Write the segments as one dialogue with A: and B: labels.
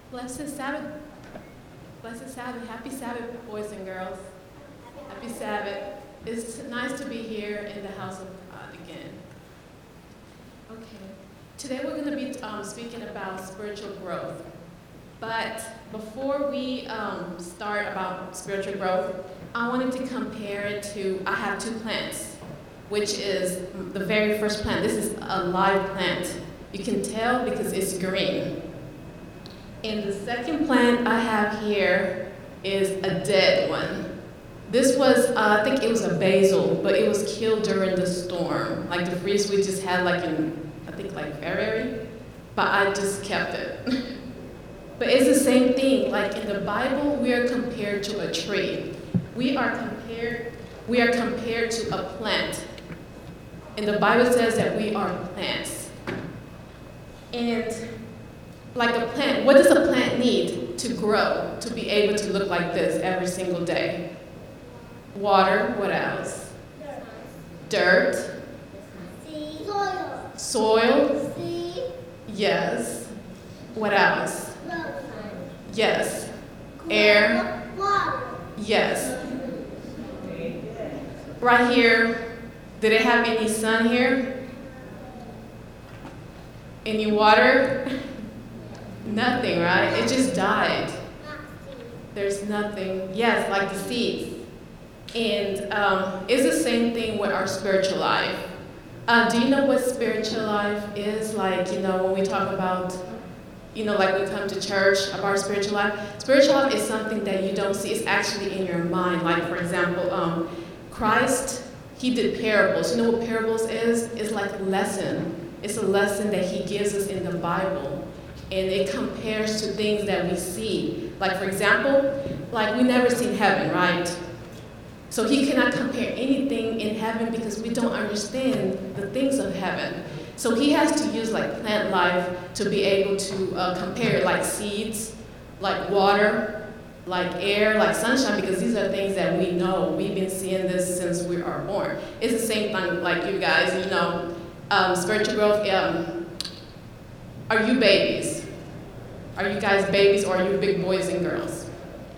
A: Blessed Sabbath. Blessed Sabbath. Happy Sabbath, boys and girls. Happy Sabbath. It's nice to be here in the house of God again. Okay. Today we're going to be speaking about spiritual growth. But before we start about spiritual growth, I wanted to compare it to, I have two plants, which is the very first plant. This is a live plant. You can tell because it's green. And the second plant I have here is a dead one. This was, I think it was a basil, but it was killed during the storm. Like the freeze we just had like in, I think like February, but I just kept it. But it's the same thing, like in the Bible, we are compared to a tree. We are compared to a plant. And the Bible says that we are plants. And like a plant, what does a plant need to grow, to be able to look like this every single day? Water, what else? Dirt.
B: Soil.
A: Soil.
B: Seed.
A: Yes. What else? Yes. Air.
B: Water.
A: Yes. Right here, did it have any sun here? Any water? Nothing, right? It just died. There's nothing. Yes, like the seeds. And it's the same thing with our spiritual life. Do you know what spiritual life is? Like, when we talk about, like we come to church about spiritual life. Spiritual life is something that you don't see. It's actually in your mind. Like, for example, Christ, he did parables. You know what parables is? It's like a lesson. It's a lesson that he gives us in the Bible. And it compares to things that we see. Like, for example, like we never seen heaven, right? So he cannot compare anything in heaven because we don't understand the things of heaven. So he has to use like plant life to be able to compare like seeds, like water, like air, like sunshine, because these are things that we know. We've been seeing this since we are born. It's the same thing like you guys, spiritual growth. Are you babies? Are you guys babies or are you big boys and girls?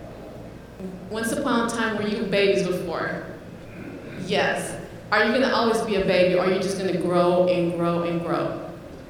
A: Once upon a time, were you babies before? Yes. Are you going to always be a baby or are you just going to grow and grow and grow?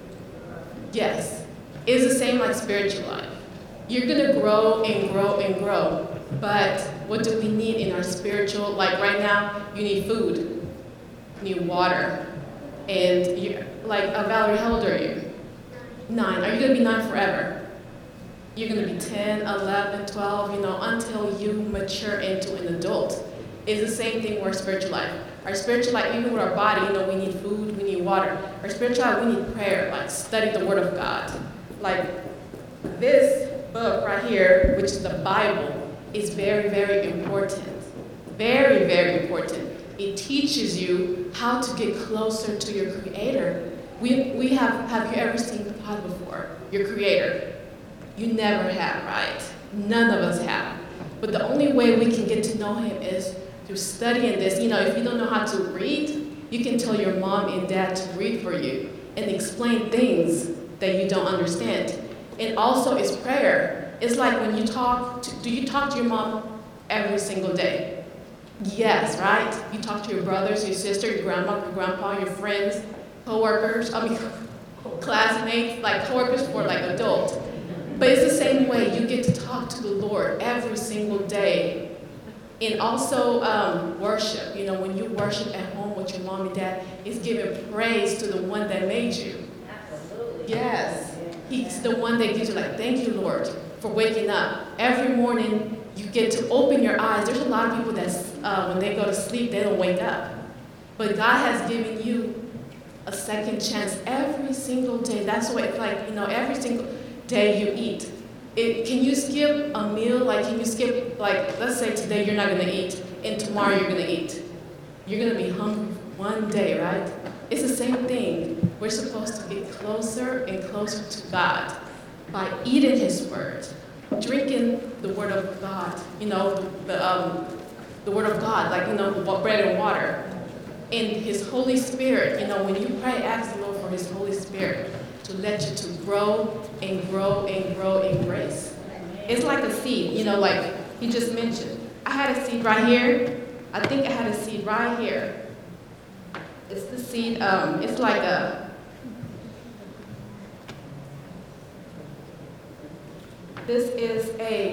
A: Yes. It's the same like spiritual life. You're going to grow and grow and grow. But what do we need in our spiritual? Like right now, you need food. You need water. And you're, like, Valerie, how old are you? 9. Are you going to be 9 forever? You're going to be 10, 11, 12, until you mature into an adult. It's the same thing with our spiritual life. Our spiritual life, even with our body, we need food, we need water. Our spiritual life, we need prayer, like study the Word of God. Like this book right here, which is the Bible, is very, very important. Very, very important. It teaches you how to get closer to your Creator. We have you ever seen God before? Your Creator? You never have, right? None of us have. But the only way we can get to know him is through studying this. If you don't know how to read, you can tell your mom and dad to read for you and explain things that you don't understand. And also it's prayer. It's like when you do you talk to your mom every single day? Yes, right? You talk to your brothers, your sister, your grandma, your grandpa, your friends, classmates, like coworkers for like adults. But it's the same way. You get to talk to the Lord every single day. And also worship. When you worship at home with your mom and dad, it's giving praise to the one that made you.
B: Absolutely.
A: Yes. He's the one that gives you like, thank you, Lord, for waking up. Every morning, you get to open your eyes. There's a lot of people that when they go to sleep, they don't wake up. But God has given you a second chance every single day. That's why it's like, every single day you eat. Can you skip a meal? Like, can you skip, like, let's say today you're not going to eat, and tomorrow you're going to eat. You're going to be hungry one day, right? It's the same thing. We're supposed to get closer and closer to God by eating his word, drinking the word of God, the word of God, like, bread and water. And his Holy Spirit, when you pray, ask the Lord for his Holy Spirit to let you to grow and grow and grow in grace. It's like a seed, you know, like he just mentioned. I had a seed right here. I think I had a seed right here. It's the seed, it's like this is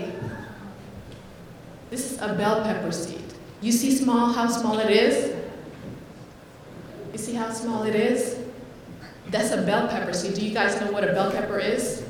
A: a bell pepper seed. You see how small it is? You see how small it is? That's a bell pepper seed. Do you guys know what a bell pepper is?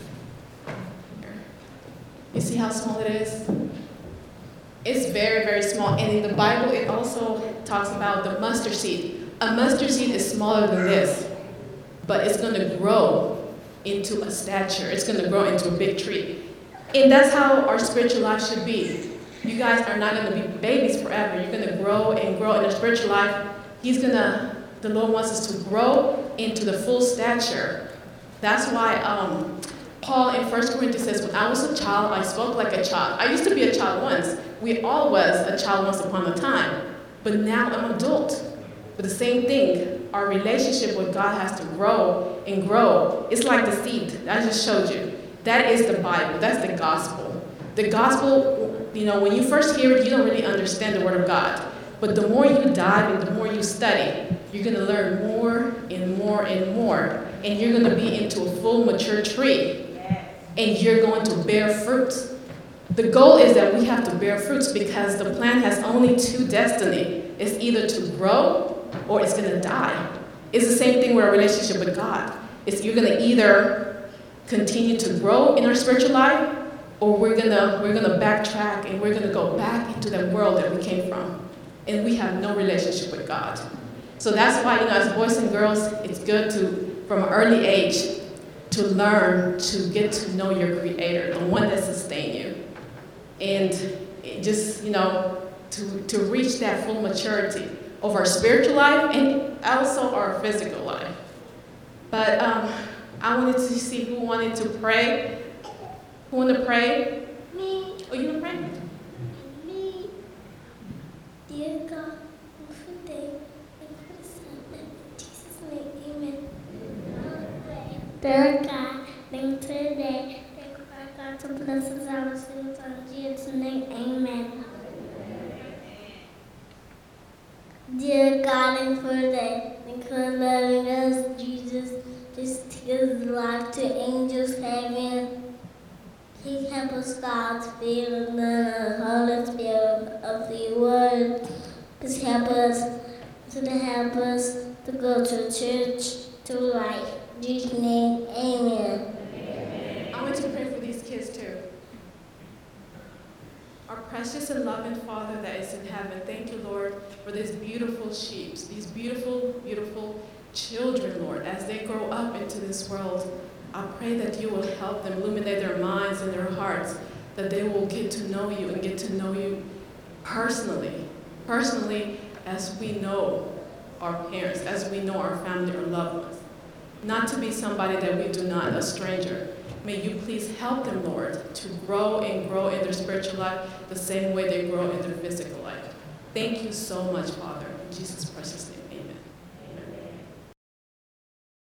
A: You see how small it is? It's very, very small. And in the Bible, it also talks about the mustard seed. A mustard seed is smaller than this, but it's going to grow into a stature. It's going to grow into a big tree. And that's how our spiritual life should be. You guys are not going to be babies forever. You're going to grow and grow in your spiritual life. The Lord wants us to grow into the full stature. That's why Paul in 1 Corinthians says, when I was a child, I spoke like a child. I used to be a child once. We all was a child once upon a time. But now I'm an adult. But the same thing, our relationship with God has to grow and grow. It's like the seed that I just showed you. That is the Bible. That's the gospel. The gospel, you know, when you first hear it, you don't really understand the word of God. But the more you dive and the more you study, you're going to learn more and more and more. And you're going to be into a full mature tree. And you're going to bear fruit. The goal is that we have to bear fruits because the plant has only two destinies. It's either to grow or it's going to die. It's the same thing with our relationship with God. You're going to either continue to grow in our spiritual life, or we're gonna backtrack and we're gonna go back into that world that we came from, and we have no relationship with God. So that's why, you know, as boys and girls, it's good to, from an early age, to learn to get to know your Creator, the one that sustains you, and just, you know, to reach that full maturity of our spiritual life and also our physical life. But I wanted to see who wanted to pray. Who wanted to pray?
B: Me.
A: Oh, you want to pray?
B: Me. Dear God, today, in Jesus' name, amen. Dear God, thank today, thank God to bless us our sins in Jesus' name, amen. Dear God, and for today, thank you for loving us, Jesus. Just give life to angels, heaven. He help us, God, to feel the Holy Spirit of the Word. Please help us to go to church, to life. In Jesus' name, amen.
A: I want to pray for these kids too. Our precious and loving Father that is in heaven, thank you, Lord, for these beautiful sheep, these beautiful, beautiful children, Lord, as they grow up into this world. I pray that you will help them illuminate their minds and their hearts, that they will get to know you and get to know you personally as we know our parents, as we know our family or loved ones. Not to be somebody that we do not, a stranger. May you please help them, Lord, to grow and grow in their spiritual life the same way they grow in their physical life. Thank you so much, Father. In Jesus' precious name.